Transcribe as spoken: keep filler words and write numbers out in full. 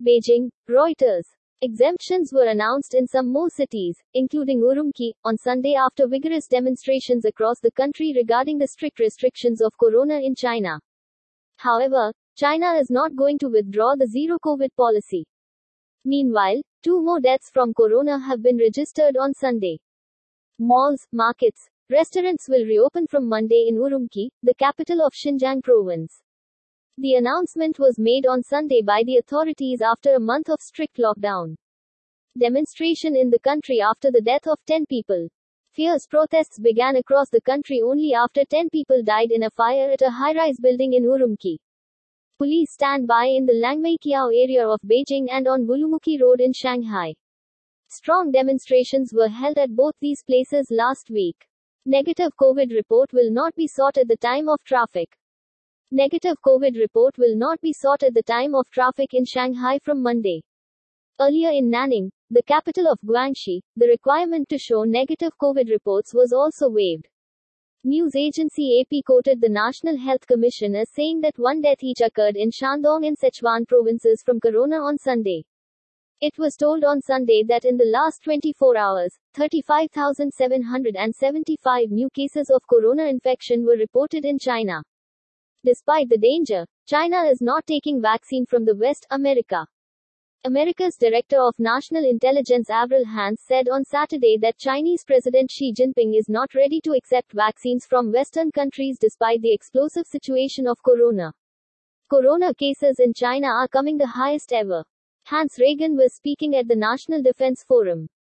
Beijing, Reuters. Exemptions were announced in some more cities, including Urumqi, on Sunday after vigorous demonstrations across the country regarding the strict restrictions of corona in China. However, China is not going to withdraw the zero-COVID policy. Meanwhile, two more deaths from corona have been registered on Sunday. Malls, markets, restaurants will reopen from Monday in Urumqi, the capital of Xinjiang province. The announcement was made on Sunday by the authorities after a month of strict lockdown. Demonstration in the country after the death of ten people. Fierce protests began across the country only after ten people died in a fire at a high-rise building in Urumqi. Police stand by in the Langmeikiao area of Beijing and on Wulumukhi Road in Shanghai. Strong demonstrations were held at both these places last week. Negative COVID report will not be sought at the time of traffic. Negative COVID report will not be sought at the time of traffic in Shanghai from Monday. Earlier in Nanning, the capital of Guangxi, the requirement to show negative COVID reports was also waived. News agency A P quoted the National Health Commission as saying that one death each occurred in Shandong and Sichuan provinces from corona on Sunday. It was told on Sunday that in the last twenty-four hours, thirty-five thousand seven hundred seventy-five new cases of corona infection were reported in China. Despite the danger, China is not taking vaccine from the West, America. America's Director of National Intelligence Avril Haines said on Saturday that Chinese President Xi Jinping is not ready to accept vaccines from Western countries despite the explosive situation of corona. Corona cases in China are coming the highest ever. Hans Reagan was speaking at the National Defense Forum.